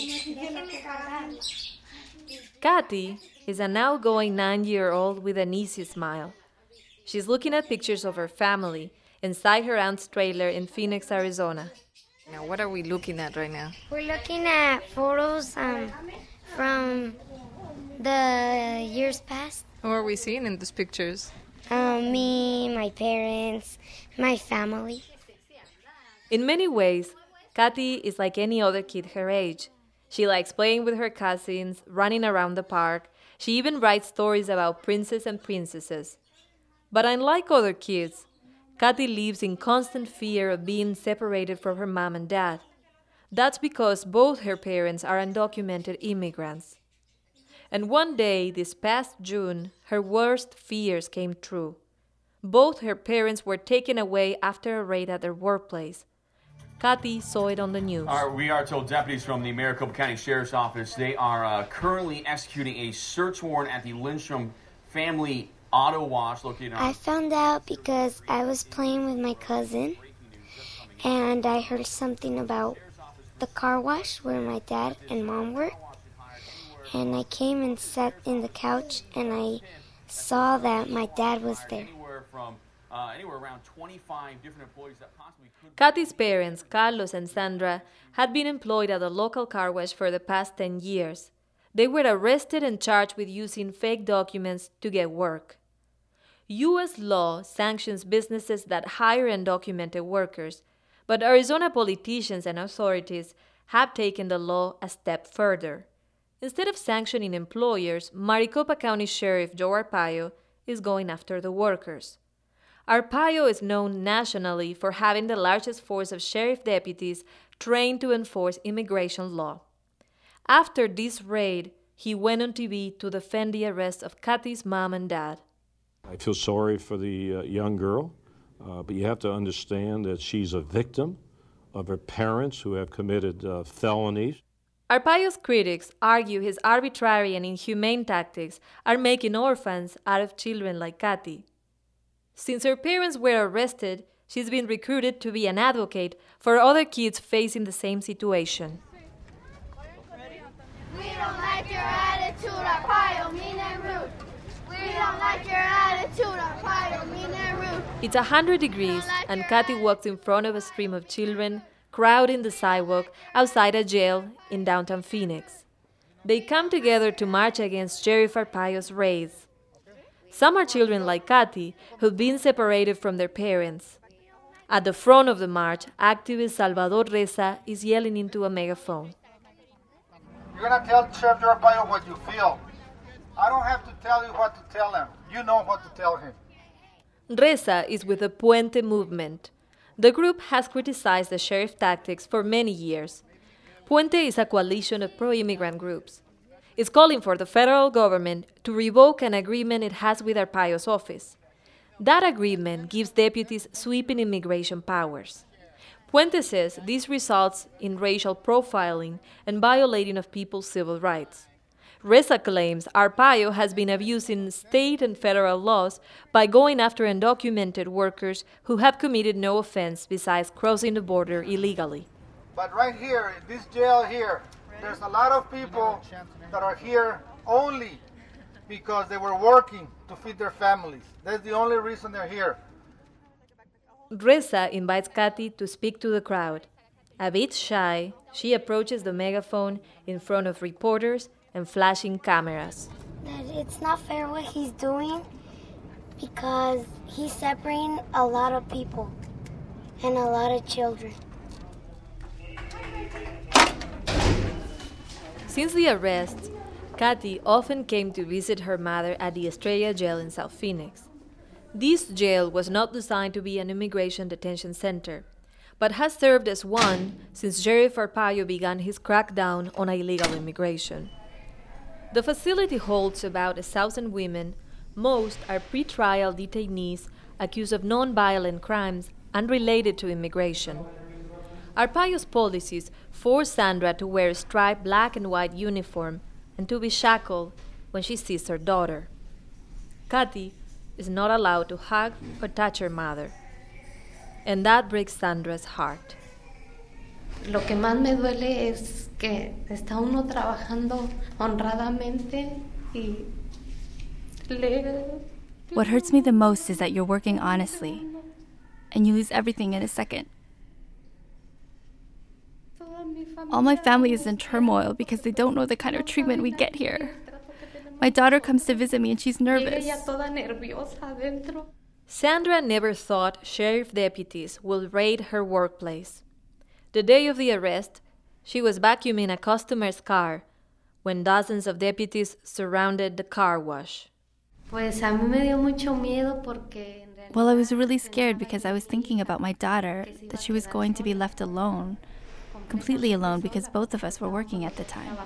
Kathy is an outgoing 9-year-old with an easy smile. She's looking at pictures of her family inside her aunt's trailer in Phoenix, Arizona. Now, what are we looking at right now? We're looking at photos from the years past. What are we seeing in these pictures? Me, my parents, my family. In many ways, Kathy is like any other kid her age. She likes playing with her cousins, running around the park. She even writes stories about princes and princesses. But unlike other kids, Kathy lives in constant fear of being separated from her mom and dad. That's because both her parents are undocumented immigrants. And one day, this past June, her worst fears came true. Both her parents were taken away after a raid at their workplace. Kathy saw it on the news. We are told deputies from the Maricopa County Sheriff's Office, they are currently executing a search warrant at the Lindstrom Family Auto Wash located on... I found out because I was playing with my cousin, and I heard something about the car wash where my dad and mom were. And I came and sat in the couch, and I saw that my dad was there. Anywhere around 25 different employees that possibly could... Kathy's parents, Carlos and Sandra, had been employed at a local car wash for the past 10 years. They were arrested and charged with using fake documents to get work. U.S. law sanctions businesses that hire undocumented workers, but Arizona politicians and authorities have taken the law a step further. Instead of sanctioning employers, Maricopa County Sheriff Joe Arpaio is going after the workers. Arpaio is known nationally for having the largest force of sheriff deputies trained to enforce immigration law. After this raid, he went on TV to defend the arrest of Kathy's mom and dad. I feel sorry for the young girl, but you have to understand that she's a victim of her parents who have committed felonies. Arpaio's critics argue his arbitrary and inhumane tactics are making orphans out of children like Kathy. Since her parents were arrested, she's been recruited to be an advocate for other kids facing the same situation. We don't like your attitude, Arpaio, mean and rude. We don't like your attitude, Arpaio, mean and rude. It's 100 degrees, and Kathy walks in front of a stream of children crowding the sidewalk outside a jail in downtown Phoenix. They come together to march against Sheriff Arpaio's raids. Some are children like Kathy, who've been separated from their parents. At the front of the march, activist Salvador Reza is yelling into a megaphone. You're going to tell Sheriff Arpaio what you feel. I don't have to tell you what to tell him. You know what to tell him. Reza is with the Puente movement. The group has criticized the sheriff's tactics for many years. Puente is a coalition of pro-immigrant groups. It's calling for the federal government to revoke an agreement it has with Arpaio's office. That agreement gives deputies sweeping immigration powers. Puente says this results in racial profiling and violating of people's civil rights. Reza claims Arpaio has been abusing state and federal laws by going after undocumented workers who have committed no offense besides crossing the border illegally. But right here, in this jail here, there's a lot of people that are here only because they were working to feed their families. That's the only reason they're here. Reza invites Kathy to speak to the crowd. A bit shy, she approaches the megaphone in front of reporters and flashing cameras. It's not fair what he's doing because he's separating a lot of people and a lot of children. Since the arrest, Kathy often came to visit her mother at the Estrella jail in South Phoenix. This jail was not designed to be an immigration detention center, but has served as one since Sheriff Arpaio began his crackdown on illegal immigration. The facility holds about 1,000 women. Most are pretrial detainees accused of non-violent crimes unrelated to immigration. Arpaio's policies force Sandra to wear a striped black and white uniform and to be shackled when she sees her daughter. Kathy is not allowed to hug or touch her mother. And that breaks Sandra's heart. Lo que más me duele es que está uno trabajando honradamente y What hurts me the most is that you're working honestly, and you lose everything in a second. All my family is in turmoil because they don't know the kind of treatment we get here. My daughter comes to visit me and she's nervous. Sandra never thought sheriff deputies would raid her workplace. The day of the arrest, she was vacuuming a customer's car when dozens of deputies surrounded the car wash. Well, I was really scared because I was thinking about my daughter, that she was going to be left alone, completely alone, because both of us were working at the time.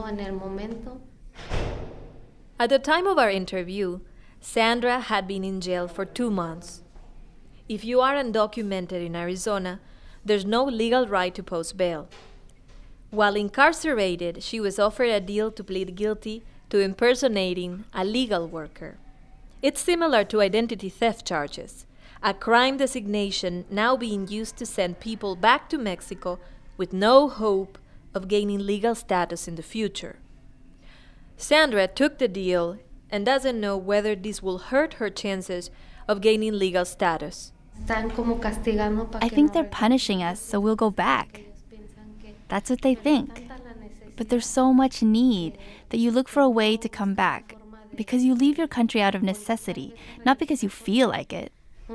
At the time of our interview, Sandra had been in jail for 2 months. If you are undocumented in Arizona, there's no legal right to post bail. While incarcerated, she was offered a deal to plead guilty to impersonating a legal worker. It's similar to identity theft charges, a crime designation now being used to send people back to Mexico with no hope of gaining legal status in the future. Sandra took the deal and doesn't know whether this will hurt her chances of gaining legal status. I think they're punishing us, so we'll go back. That's what they think. But there's so much need that you look for a way to come back, because you leave your country out of necessity, not because you feel like it.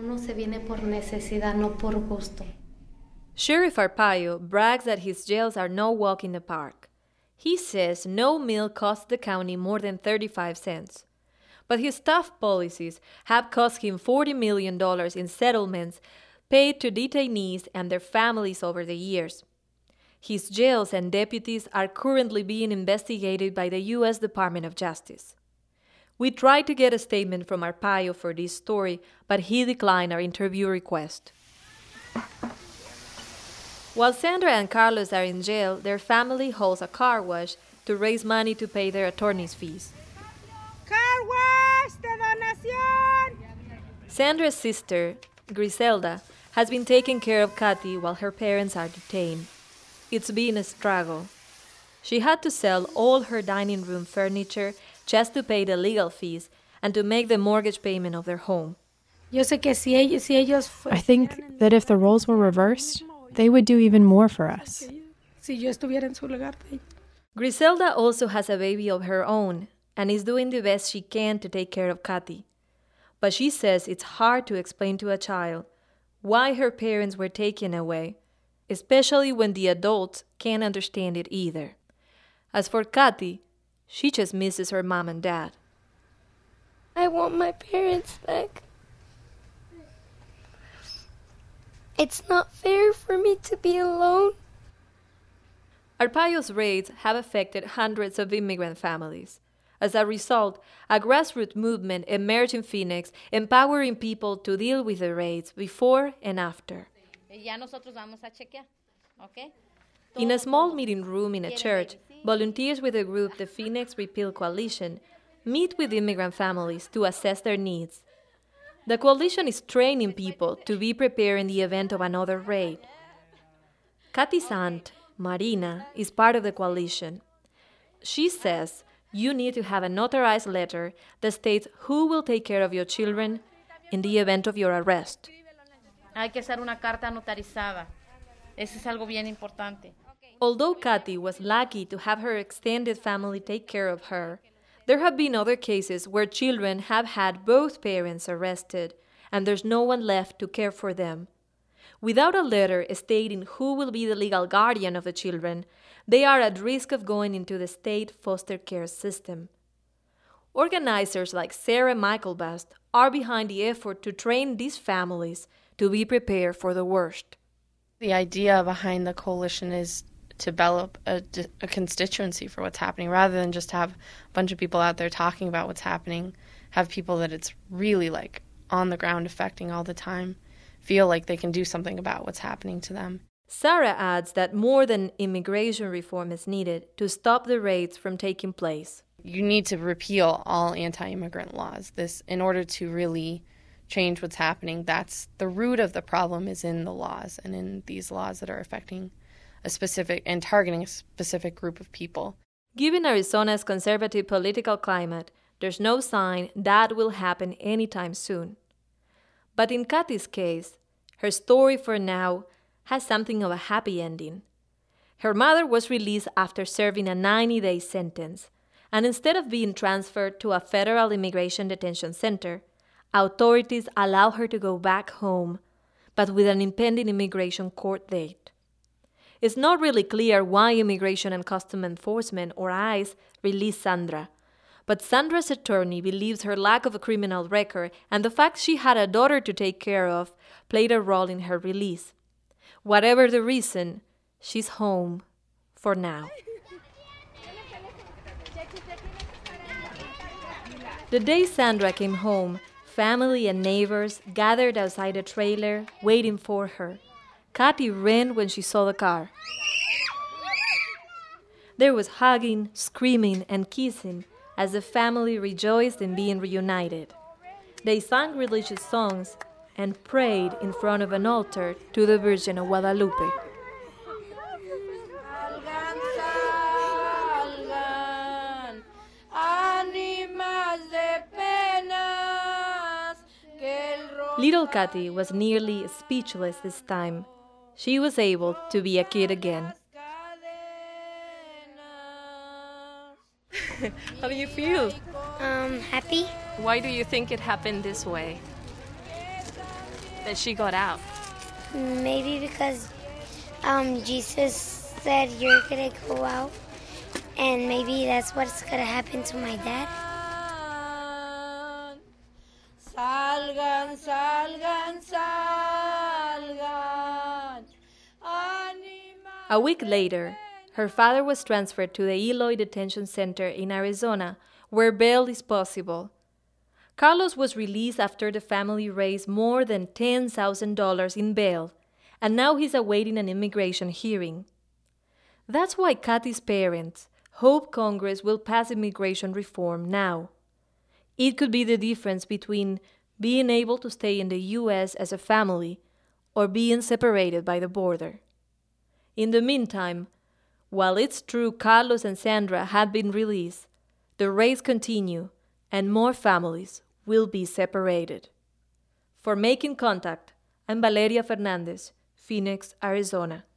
Sheriff Arpaio brags that his jails are no walk in the park. He says no meal costs the county more than 35 cents. But his tough policies have cost him $40 million in settlements paid to detainees and their families over the years. His jails and deputies are currently being investigated by the U.S. Department of Justice. We tried to get a statement from Arpaio for this story, but he declined our interview request. While Sandra and Carlos are in jail, their family holds a car wash to raise money to pay their attorney's fees. Car wash de donación! Sandra's sister, Griselda, has been taking care of Kathy while her parents are detained. It's been a struggle. She had to sell all her dining room furniture just to pay the legal fees and to make the mortgage payment of their home. I think that if the roles were reversed, they would do even more for us. Griselda also has a baby of her own and is doing the best she can to take care of Kathy. But she says it's hard to explain to a child why her parents were taken away, especially when the adults can't understand it either. As for Kathy, she just misses her mom and dad. I want my parents back. It's not fair for me to be alone. Arpaio's raids have affected hundreds of immigrant families. As a result, a grassroots movement emerged in Phoenix, empowering people to deal with the raids before and after. In a small meeting room in a church, volunteers with the group the Phoenix Repeal Coalition meet with immigrant families to assess their needs. The coalition is training people to be prepared in the event of another raid. Kathy's aunt, Marina, is part of the coalition. She says you need to have a notarized letter that states who will take care of your children in the event of your arrest. Hay que hacer una carta notarizada. Eso es algo bien importante. Although Kathy was lucky to have her extended family take care of her, there have been other cases where children have had both parents arrested and there's no one left to care for them. Without a letter stating who will be the legal guardian of the children, they are at risk of going into the state foster care system. Organizers like Sarah Michaelbust are behind the effort to train these families to be prepared for the worst. The idea behind the coalition is to develop a constituency for what's happening, rather than just have a bunch of people out there talking about what's happening, have people that it's really like on the ground affecting all the time, feel like they can do something about what's happening to them. Sarah adds that more than immigration reform is needed to stop the raids from taking place. You need to repeal all anti-immigrant laws. This, in order to really change what's happening, that's the root of the problem, is in the laws and in these laws that are affecting a specific and targeting a specific group of people. Given Arizona's conservative political climate, there's no sign that will happen anytime soon. But in Kathy's case, her story for now has something of a happy ending. Her mother was released after serving a 90-day sentence, and instead of being transferred to a federal immigration detention center, authorities allow her to go back home, but with an impending immigration court date. It's not really clear why Immigration and Customs Enforcement, or ICE, released Sandra, but Sandra's attorney believes her lack of a criminal record and the fact she had a daughter to take care of played a role in her release. Whatever the reason, she's home for now. The day Sandra came home, family and neighbors gathered outside the trailer, waiting for her. Kathy ran when she saw the car. There was hugging, screaming, and kissing as the family rejoiced in being reunited. They sang religious songs and prayed in front of an altar to the Virgin of Guadalupe. Little Kathy was nearly speechless this time. She was able to be a kid again. How do you feel? Happy. Why do you think it happened this way? That she got out? Maybe because Jesus said you're gonna go out, and maybe that's what's gonna happen to my dad. Salgan, salgan, salgan. A week later, her father was transferred to the Eloy Detention Center in Arizona, where bail is possible. Carlos was released after the family raised more than $10,000 in bail, and now he's awaiting an immigration hearing. That's why Kathy's parents hope Congress will pass immigration reform now. It could be the difference between being able to stay in the U.S. as a family or being separated by the border. In the meantime, while it's true Carlos and Sandra had been released, the raids continue and more families will be separated. For Making Contact, I'm Valeria Fernandez, Phoenix, Arizona.